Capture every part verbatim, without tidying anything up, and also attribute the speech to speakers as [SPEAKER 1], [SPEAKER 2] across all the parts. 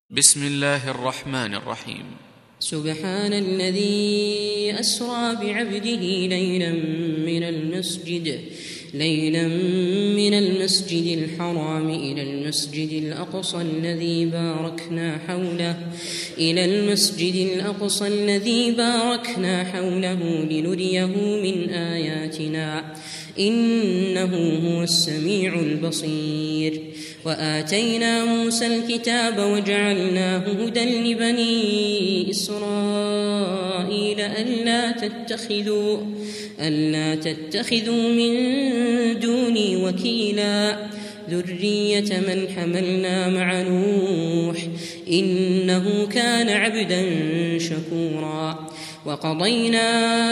[SPEAKER 1] بسم الله الرحمن الرحيم.
[SPEAKER 2] سبحان الذي أسرى بعبده ليلا من المسجد ليلا من المسجد الحرام إلى المسجد الأقصى الذي باركنا حوله إلى المسجد الأقصى الذي باركنا حوله لنريه من آياتنا إنه هو السميع البصير. وآتينا موسى الكتاب وجعلناه هدى لبني إسرائيل ألا تتخذوا ألا تتخذوا من دوني وكيلا ذرية من حملنا مع نوح إنه كان عبدا شكورا. وقضينا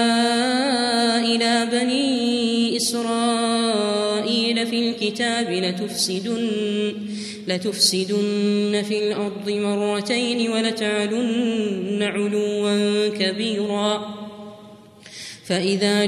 [SPEAKER 2] إلى بني إسرائيل في الكتاب لتفسدن, لتفسدن في الأرض مرتين ولتعلن علوا كبيرا. فإذا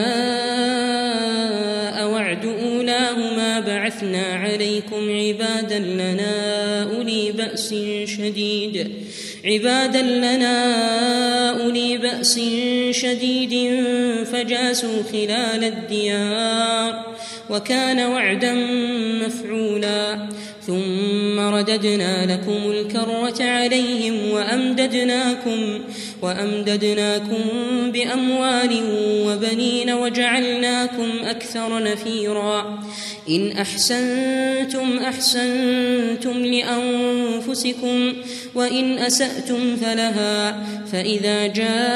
[SPEAKER 2] جاء وعد أولاهما بعثنا عليكم عبادا لنا أولي بأس شديد عبادا لنا أولي بأس شديد فجاسوا خلال الديار وكان وعدا مفعولا. ثم رددنا لكم الكرة عليهم وأمددناكم وأمددناكم بأموال وبنين وجعلناكم أكثر نفيرا. إن أحسنتم أحسنتم لأنفسكم وإن أسأتم فلها. فإذا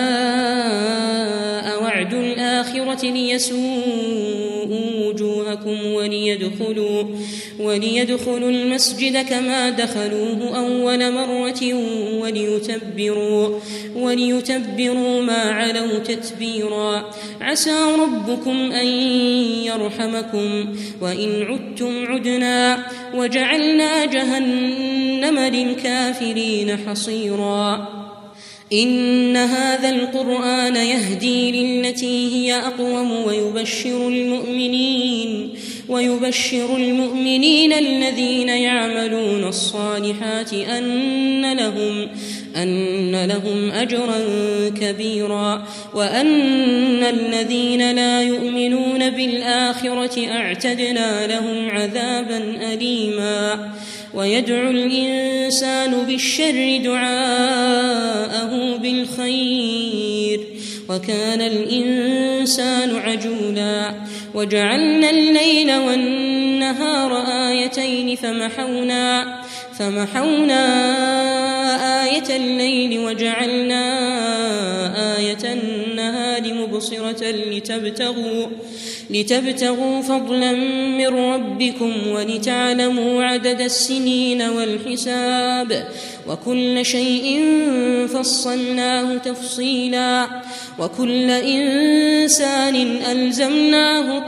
[SPEAKER 2] جاء وعد الآخرة ليسوءوا وجوهكم وليدخلوا, وليدخلوا المسجد كما دخلوه أول مرة وليتبروا, وليتبروا ما علوا تتبيرا. عسى ربكم أن يرحمكم وإن عدتم عدنا وجعلنا جهنم للكافرين حصيرا. إن هذا القرآن يهدي للتي هي أقوم ويبشر المؤمنين ويبشر المؤمنين الذين يعملون الصالحات أن لهم أن لهم أجرا كبيرا وأن الذين لا يؤمنون بالآخرة أعتدنا لهم عذابا أليما. ويدعو الإنسان بالشر دعاءه بالخير وكان الإنسان عجولا. وجعلنا الليل والنهار آيتين فمحونا فمحونا آية الليل وجعلنا آية النهار مبصرة لتبتغوا, لتبتغوا فضلا من ربكم ولتعلموا عدد السنين والحساب وكل شيء فصلناه تفصيلا. وكل إنسان ألزمناه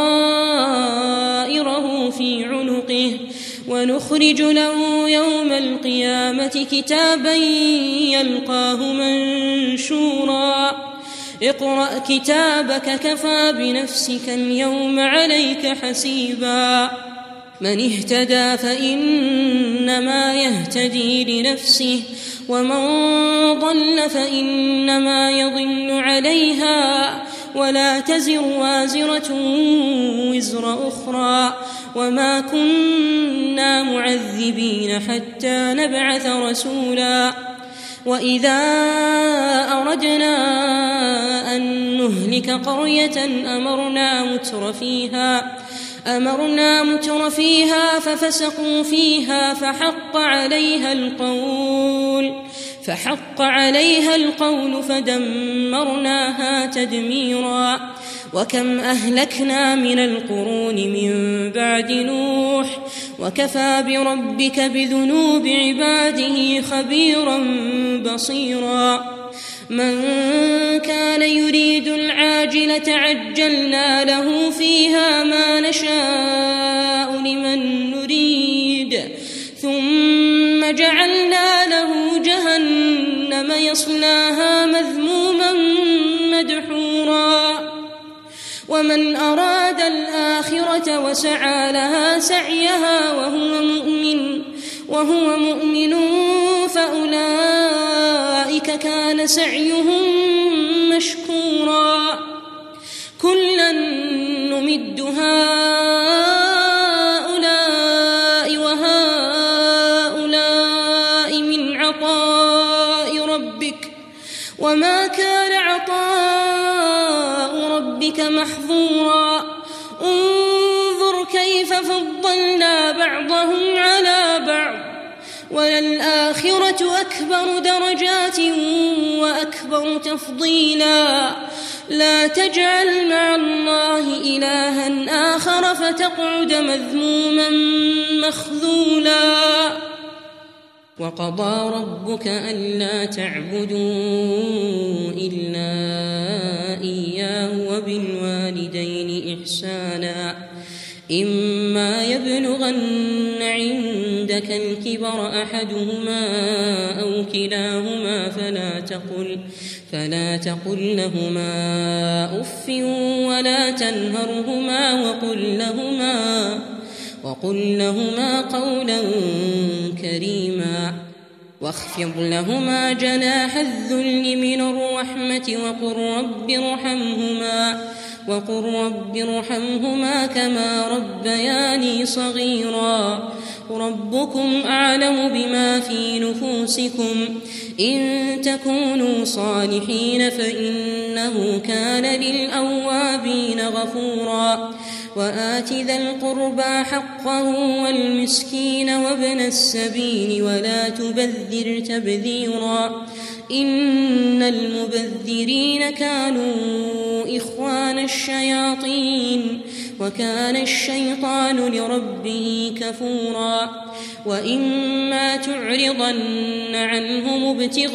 [SPEAKER 2] طائره في عنقه ونخرج له يوم القيامة كتابا يلقاه منشورا. اقرأ كتابك كفى بنفسك اليوم عليك حسيبا. من اهتدى فإنما يهتدي لنفسه ومن ضل فإنما يضل عليها ولا تزر وازرة وزر أخرى وما كنا معذبين حتى نبعث رسولا. وإذا أردنا أن نهلك قرية أمرنا متر فيها أمرنا متر فيها ففسقوا فيها فحق عليها القول فحق عليها القول فدمرناها تدميرا. وكم أهلكنا من القرون من بعد نوح وكفى بربك بذنوب عباده خبيرا بصيرا. من كان يريد العاجلة عجلنا له فيها ما نشاء لمن نريد ثم جعلنا له جهنم يصلاها مذموما مدحورا. ومن أراد الآخرة وسعى لها سعيها وهو مؤمن وهو مؤمن أولئك كان سعيهم مشكورا كلا نمد هؤلاء وهؤلاء من عطاء ربك وما كان عطاء ربك محظورا انظر كيف فضلنا بعضهم على بعض وللآخرة أكبر درجات وأكبر تفضيلا لا تجعل مع الله إلها آخر فتقعد مذموما مخذولا وقضى ربك ألا تعبدوا إلا إياه وبالوالدين إحسانا إما يبلغن عندك الكبر أحدهما أو كلاهما فلا تقل فلا تقل لهما أف ولا تنهرهما وقل لهما وقل لهما قولا كريما واخفض لهما جناح الذل من الرحمة وقل رب ارحمهما وقل رب ارحمهما كما ربياني صغيرا ربكم أعلم بما في نفوسكم إن تكونوا صالحين فإنه كان للأوابين غفورا وآت ذا القربى حقه والمسكين وابن السبيل ولا تبذر تبذيرا إن المبذرين كانوا إخوان الشياطين وكان الشيطان لربه كفورا وإما تعرضن عنهم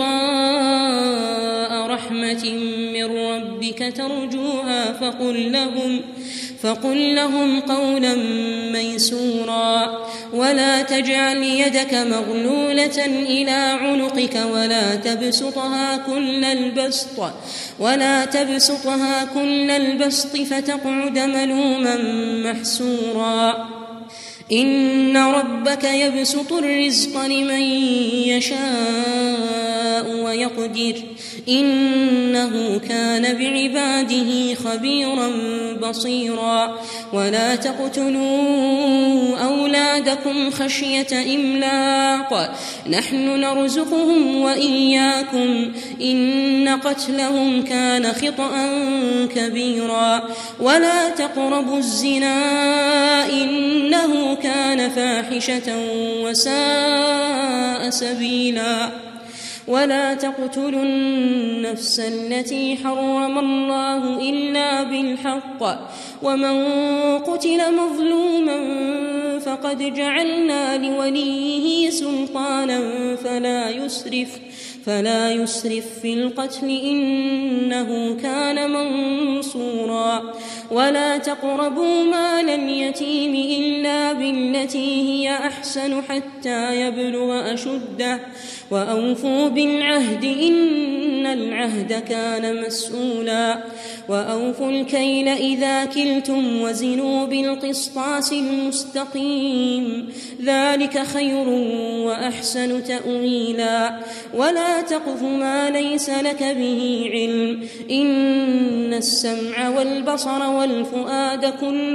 [SPEAKER 2] ابتغاء رحمة من ربك ترجوها فقل لهم فقل لهم قولا ميسورا ولا تجعل يدك مغلولة إلى عنقك ولا تبسطها كل البسط ولا تبسطها كل البسط فتقعد ملوما محسورا إن ربك يبسط الرزق لمن يشاء ويقدر إنه كان بعباده خبيرا بصيرا ولا تقتلوا أولادكم خشية إملاق نحن نرزقهم وإياكم إن قتلهم كان خطأ كبيرا ولا تقربوا الزنا إنه كان فاحشة وساء سبيلا ولا تقتلوا النفس التي حرم الله إلا بالحق ومن قتل مظلوما فقد جعلنا لوليه سلطانا فلا يسرف فلا يسرف في القتل إنه كان منصورا ولا تقربوا مال اليتيم إلا بالتي هي أحسن حتى يبلغ أشده وأوفوا بالعهد إن العهد كان مسؤولا وأوفوا الكيل إذا كلتم وزنوا بالقسطاس المستقيم ذلك خير وأحسن تأويلا ولا تقف ما ليس لك به علم إن السمع والبصر والفؤاد كل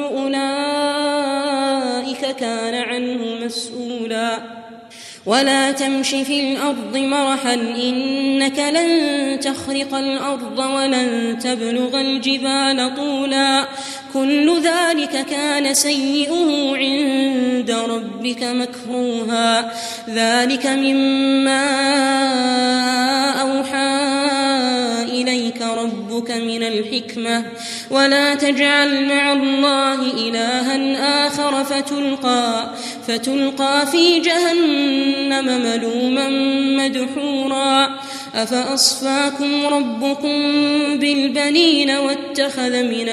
[SPEAKER 2] أولئك كان عنه مسؤولا ولا تمش في الأرض مرحا إنك لن تخرق الأرض ولن تبلغ الجبال طولا كل ذلك كان سيئه عند ربك مكروها ذلك مما أوحى إليك ربك من الحكمة ولا تجعل مع الله إلها آخر فتلقى, فتلقى في جهنم ملوما مدحورا أفأصفاكم ربكم بالبنين واتخذ من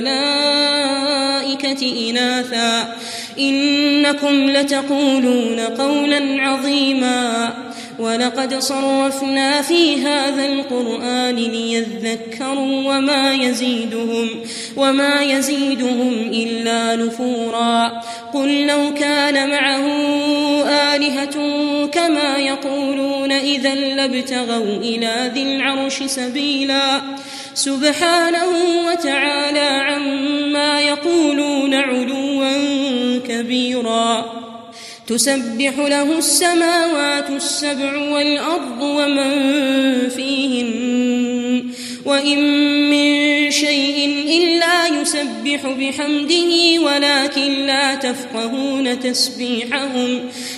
[SPEAKER 2] الملائكة إناثا إنكم لتقولون قولا عظيما ولقد صرفنا في هذا القرآن ليذكروا وما يزيدهم, وما يزيدهم إلا نفورا. قل لو كان معه آلهة كما يقولون إذا لابتغوا إلى ذي العرش سبيلا سبحانه وتعالى عما يقولون علوا كبيرا. تسبح له السماوات السبع والأرض ومن فيهن وإن من شيء إلا يسبح بحمده ولكن لا تفقهون تسبيحهم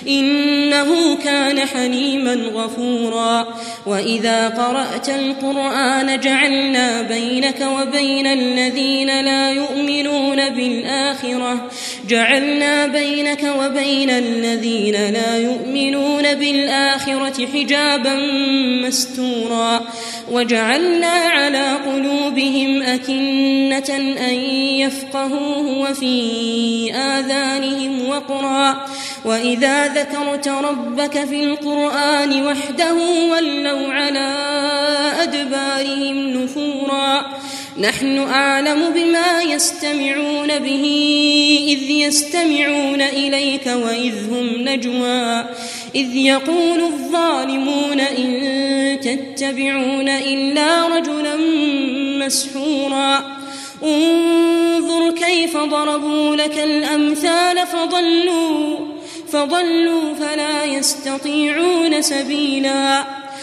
[SPEAKER 2] إنه كان حليما غفورا. وإذا قرأت القرآن جعلنا بينك وبين الذين لا يؤمنون بالآخرة جعلنا بينك وبين الذين لا يؤمنون بالآخرة حجابا مستورا وجعلنا على قلوبهم أكنة أن يفقهوه وفي آذانهم وقرا وإذا ذكرت ربك في القرآن وحده ولوا على أدبارهم نفورا. نحن أعلم بما يستمعون به إذ يستمعون إليك وإذ هم نجوى إذ يقول الظالمون إن تتبعون إلا رجلا مسحورا. انظر كيف ضربوا لك الأمثال فضلوا, فضلوا فلا يستطيعون سبيلا.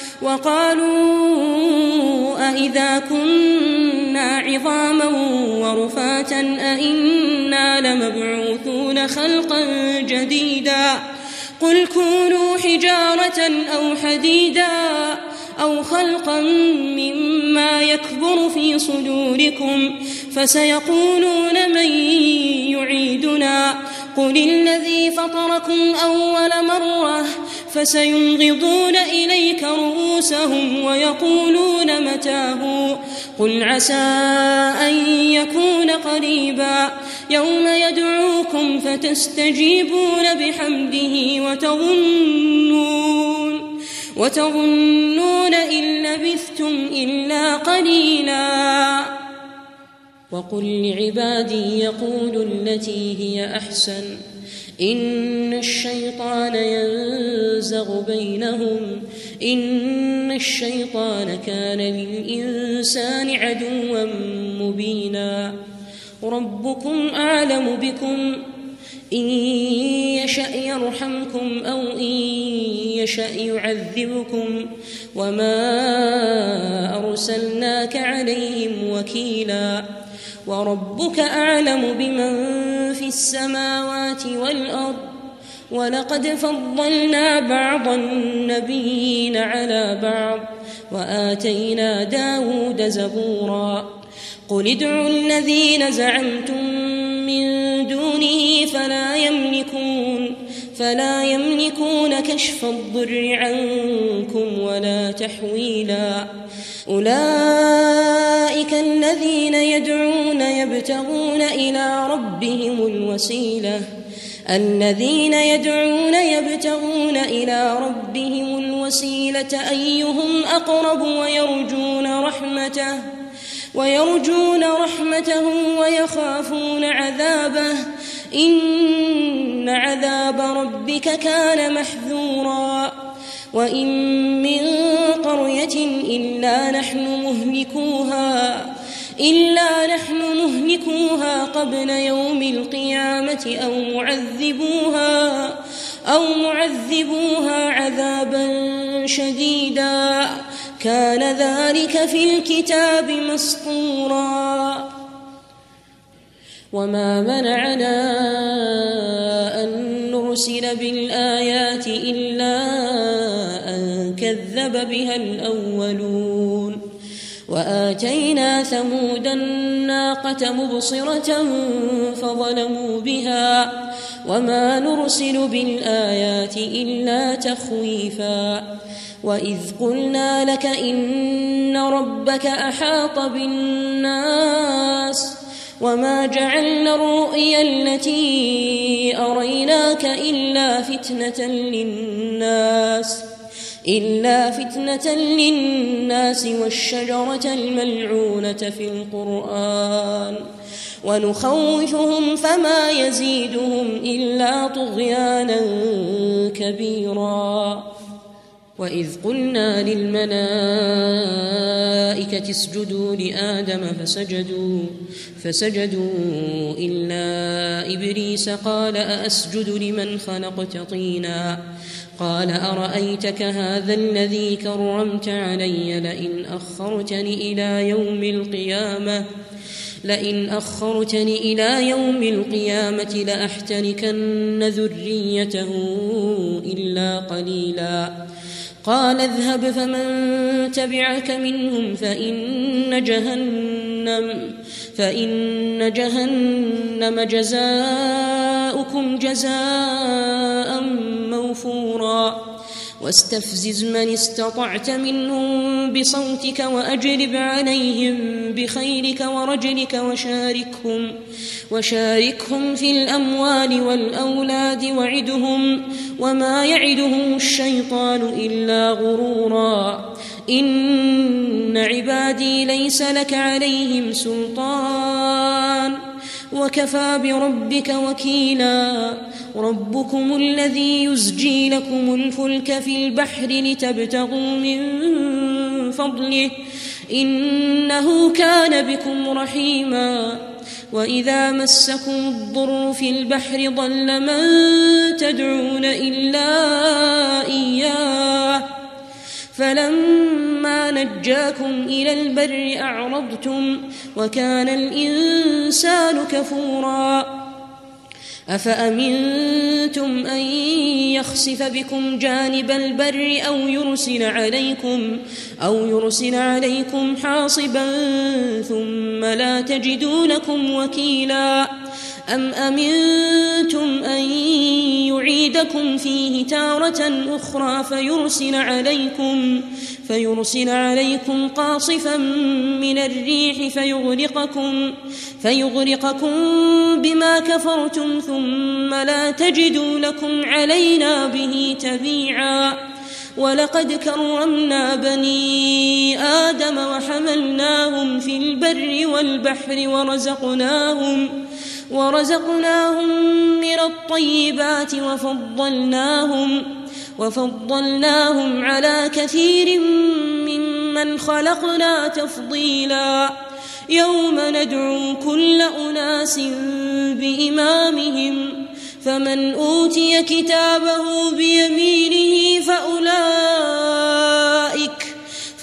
[SPEAKER 2] وقالوا أئذا كنا عظاما ورفاتا أئنا لمبعوثون خلقا جديدا قل كونوا حجارة أو حديدا أو خلقا مما يكبر في صدوركم فسيقولون من يعيدنا قل الذي فطركم أول مرة فسينغضون إليك رؤوسهم ويقولون متاه قل عسى أن يكون قريبا يوم يدعوكم فتستجيبون بحمده وتظنون, وتظنون إن لبثتم إلا قليلا. وقل لعبادي يقولوا التي هي أحسن إن الشيطان ينزغ بينهم إن الشيطان كان للإنسان عدوا مبينا. ربكم أعلم بكم إن يشأ يرحمكم أو إن يشأ يعذبكم وما أرسلناك عليهم وكيلا. وربك أعلم بمن في السماوات والأرض ولقد فضلنا بعض النبيين على بعض وآتينا داود زبورا. قل ادعوا الذين زعمتم من دونه فلا يملكون فلا يملكون كشف الضر عنكم ولا تحويلا. أولئك الذين يدعون يبتغون إلى ربهم الوسيلة الذين يدعون يبتغون إلى ربهم الوسيلة أيهم أقرب ويرجون رحمته ويرجون رحمته ويخافون عذابه إن عذاب ربك كان محذورا. وإن من قرية إلا نحن مهلكوها إلا نحن مهلكوها قبل يوم القيامة أو معذبوها أو معذبوها عذابا شديدا كان ذلك في الكتاب مسطورا. وما منعنا أن نرسل بالآيات إلا أن كذب بها الأولون وآتينا ثمود الناقة مبصرة فظلموا بها وما نرسل بالآيات إلا تخويفا. وإذ قلنا لك إن ربك أحاط بالناس وما جعلنا الرؤيا التي أريناك إلا فتنة للناس إلا فتنة للناس والشجرة الملعونة في القرآن ونخوفهم فما يزيدهم إلا طغيانا كبيرا. وإذ قلنا للملائكة اسجدوا لآدم فسجدوا فسجدوا إلا إبليس قال أأسجد لمن خلقت طينا قال أرأيتك هذا الذي كرمت علي لئن أخرتني إلى يوم القيامة لئن أخرتني إلى يوم القيامة لأحتركن ذريته إلا قليلا. قال اذهب فمن تبعك منهم فإن جهنم فإن جهنم جزاؤكم جزاء موفورا. واستفزز من استطعت منهم بصوتك وأجلب عليهم بخيلك ورجلك وشاركهم وشاركهم في الأموال والأولاد وعدهم وما يعدهم الشيطان إلا غرورا. إن عبادي ليس لك عليهم سلطان وكفى بربك وكيلا. ربكم الذي يزجي لكم الفلك في البحر لتبتغوا من فضله إنه كان بكم رحيما. وإذا مسكم الضر في البحر ضل من تدعون إلا إياه فلما نجاكم إلى البر أعرضتم وكان الإنسان كفورا. أفأمنتم أن يخسف بكم جانب البر أو يرسل عليكم أو يرسل عليكم حاصبا ثم لا تجدوا لكم وكيلا. أم أمنتم أن يعيدكم فيه تارة أخرى فيرسل عليكم فيرسل عليكم قاصفا من الريح فيغرقكم فيغرقكم بما كفرتم ثم لا تجدوا لكم علينا به تبيعا. ولقد كرمنا بني آدم وحملناهم في البر والبحر ورزقناهم ورزقناهم من الطيبات وفضلناهم وفضلناهم على كثير ممن خلقنا تفضيلا. يوم ندعو كل أناس بإمامهم فمن أوتي كتابه بيمينه فأولئك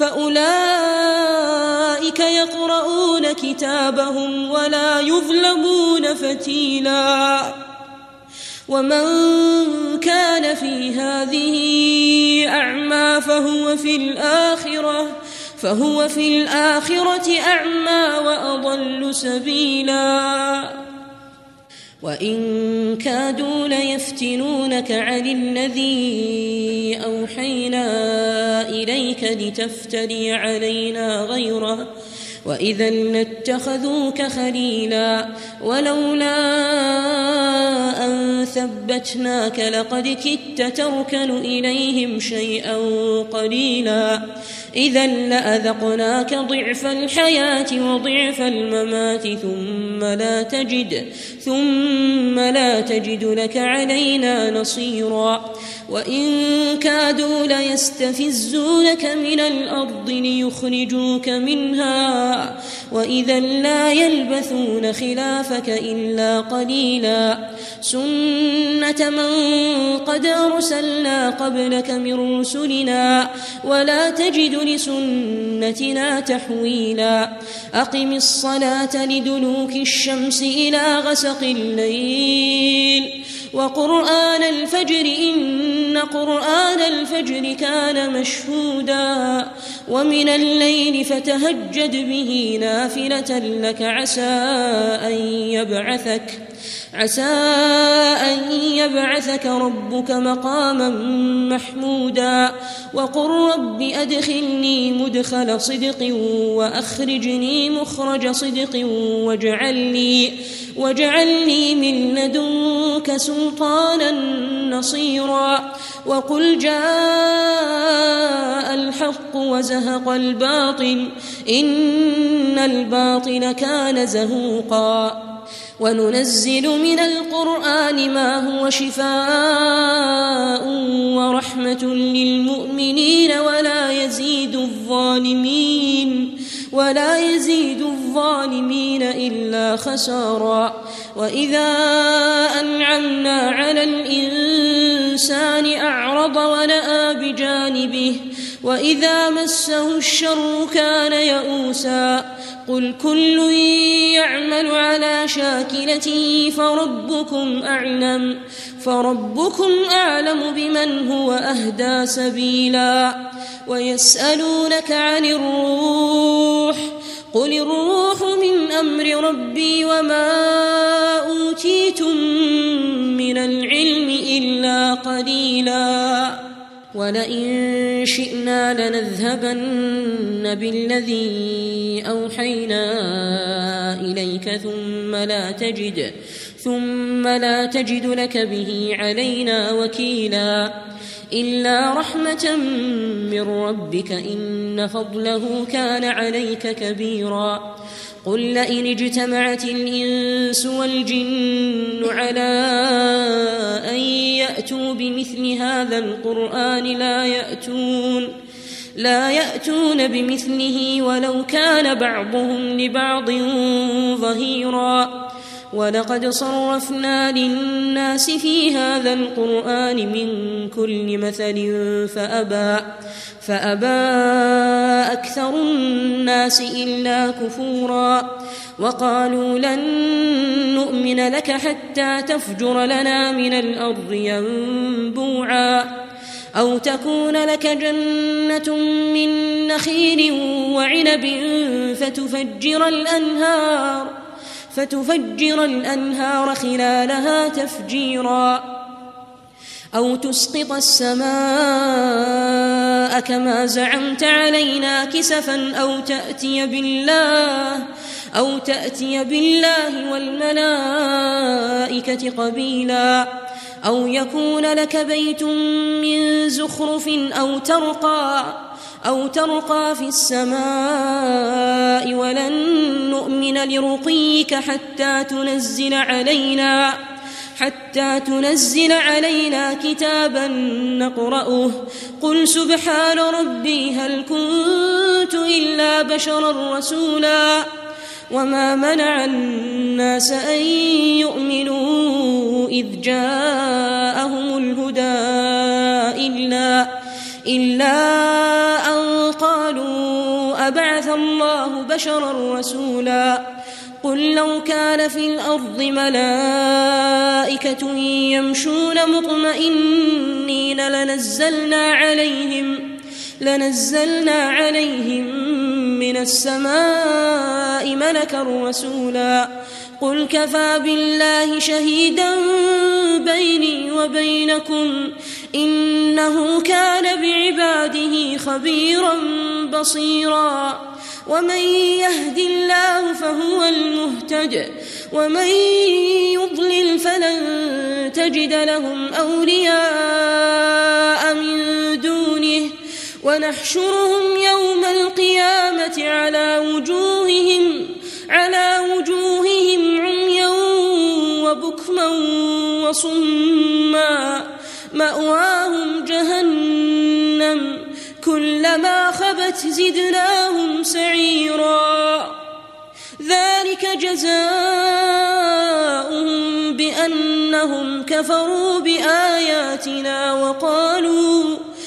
[SPEAKER 2] فأولئك يقرؤون كتابهم ولا يظلمون فتيلا. ومن كان في هذه أعمى فهو في الآخرة فهو في الآخرة أعمى وأضل سبيلا. وإن كادوا ليفتنونك عن الذي أوحينا إليك لتفتري علينا غيره وإذا لاتخذوك خليلا. ولولا أن ثبتناك لقد كدت تركن إليهم شيئا قليلا. إذا لأذقناك ضعف الحياة وضعف الممات ثم لا تجد ثم لا تجد لك علينا نصيرا. وإن كادوا ليستفزونك من الأرض ليخرجوك منها وإذا لا يلبثون خلافك إلا قليلا. سنة من قد أرسلنا قبلك من رسلنا ولا تجد لسنتنا تحويلا. أقم الصلاة لدلوك الشمس إلى غسق الليل وقرآن الفجر إن قرآن الفجر كان مشهودا. ومن الليل فتهجد به نافلة لك عسى أن يبعثك عسى أن يبعثك ربك مقاما محمودا. وقل رب أدخلني مدخل صدق وأخرجني مخرج صدق واجعل لي واجعل لي من لدنك سلطانا نصيرا. وقل جاء الحق وزهق الباطل إن الباطل كان زهوقا وننزل من القرآن ما هو شفاء ورحمة للمؤمنين ولا يزيد الظالمين ولا يزيد الظالمين إلا خسارا وإذا أنعمنا على الإنسان أعرض ونأى بجانبه وإذا مسه الشر كان يئوسا قل كل يعمل على شاكلته فربكم أعلم فربكم أعلم بمن هو أهدى سبيلا ويسألونك عن الروح قل الروح من أمر ربي وما أوتيتم من العلم إلا قليلا ولئن شئنا لنذهبن بالذي أوحينا إليك ثم لا تجد ثم لا تجد لك به علينا وكيلا إلا رحمة من ربك إن فضله كان عليك كبيرا قل لئن اجتمعت الإنس والجن على أن يأتوا بمثل هذا القرآن لا يأتون لا يأتون بمثله ولو كان بعضهم لبعض ظهيرا ولقد صرفنا للناس في هذا القرآن من كل مثل فأبى فأبى أكثر الناس إلا كفورا وقالوا لن نؤمن لك حتى تفجر لنا من الأرض ينبوعا أو تكون لك جنة من نخيل وعنب فتفجر الأنهار فتفجر الأنهار خلالها تفجيرا أو تسقط السماء كما زعمت علينا كسفا أو تأتي بالله أو تأتي بالله والملائكة قبيلا أو يكون لك بيت من زخرف أو ترقى أو ترقى في السماء ولن نؤمن لرقيك حتى تنزل علينا حتى تنزل علينا كتابا نقرأه قل سبحان ربي هل كنت إلا بشرا رسولا وما منع الناس أن يؤمنوا إذ جاءهم الهدى إلا إلا أن قالوا أبعث الله بشرا رسولا قل لو كان في الأرض ملائكة يمشون مطمئنين لنزلنا عليهم لنزلنا عليهم من السماء ملكا رسولا قل كفى بالله شهيدا بيني وبينكم إنه كان بعباده خبيرا بصيرا ومن يهد الله فهو المهتد ومن يضلل فلن تجد لهم أولياء من دونه ونحشرهم يوم القيامة على وجوههم على وجوههم عميا وبكما وصما مأواهم جهنم كلما خبت زدناهم سعيرا ذلك جزاؤهم بأنهم كفروا بآياتنا وقالوا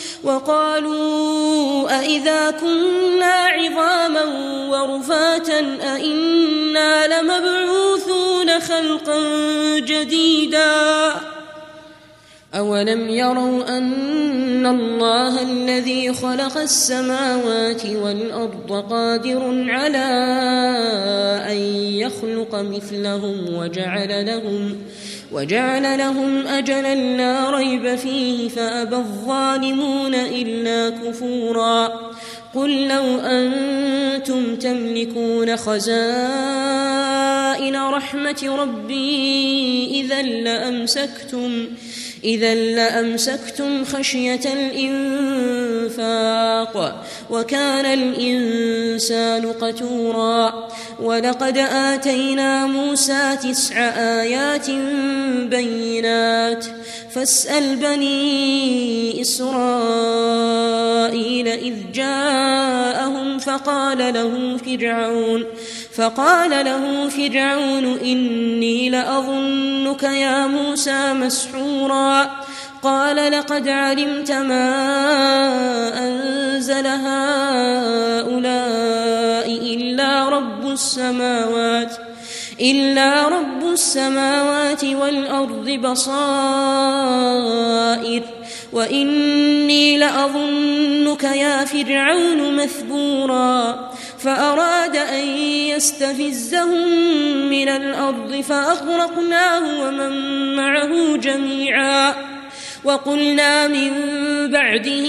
[SPEAKER 2] وقالوا أئذا كنا عظاما ورفاتا أئنا لمبعوثون خلقا جديدا أولم يروا أن الله الذي خلق السماوات والأرض قادر على أن يخلق مثلهم وجعل لهم وجعل لهم أجلا لا ريب فيه فأبى الظالمون إلا كفورا قل لو أنتم تملكون خزائن رحمة ربي إذا لأمسكتم إذا لأمسكتم خشية الإنفاق بالحق وكان الإنسان قتورا ولقد آتينا موسى تسع آيات بينات فاسأل بني إسرائيل إذ جاءهم فقال له فرعون فقال له فرعون إني لأظنك يا موسى مسحورا قال لقد علمت ما أنزل هؤلاء إلا رب السماوات إلا رب السماوات والأرض بصائر وإني لأظنك يا فرعون مثبورا فأراد أن يستفزهم من الأرض فأغرقناه ومن معه جميعا وقلنا من بعده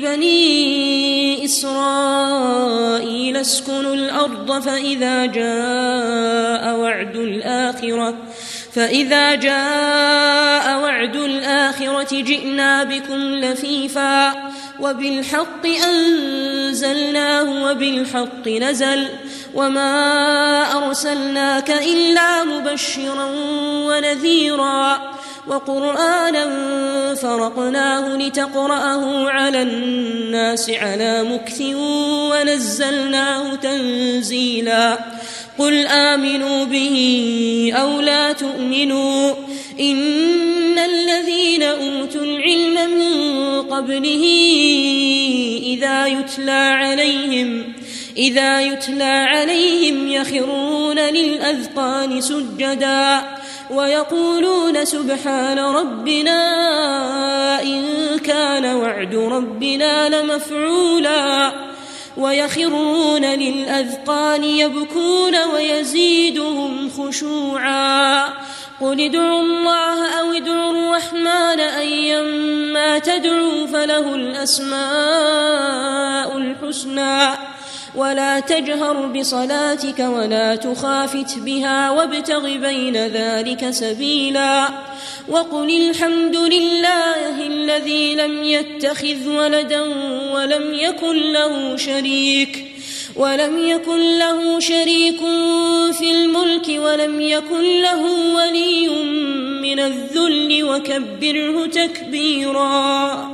[SPEAKER 2] لبني إسرائيل اسكنوا الأرض فإذا جاء وعد الآخرة فإذا جاء وعد الآخرة جئنا بكم لفيفا وبالحق أنزلناه وبالحق نزل وما أرسلناك إلا مبشرا ونذيرا وقرآنا فرقناه لتقرأه على الناس على مكث ونزلناه تنزيلا قل آمنوا به أو لا تؤمنوا إن الذين أوتوا العلم من قبله إذا يتلى عليهم إذا يتلى عليهم يخرون للأذقان سجدا ويقولون سبحان ربنا إن كان وعد ربنا لمفعولا ويخرون للأذقان يبكون ويزيدهم خشوعا قل ادعوا الله أو ادعوا الرحمن أيما تدعوا فله الأسماء الحسنى ولا تجهر بصلاتك ولا تخافت بها وابتغ بين ذلك سبيلا وقل الحمد لله الذي لم يتخذ ولدا ولم يكن له شريك ولم يكن له شريك في الملك ولم يكن له ولي من الذل وكبره تكبيرا.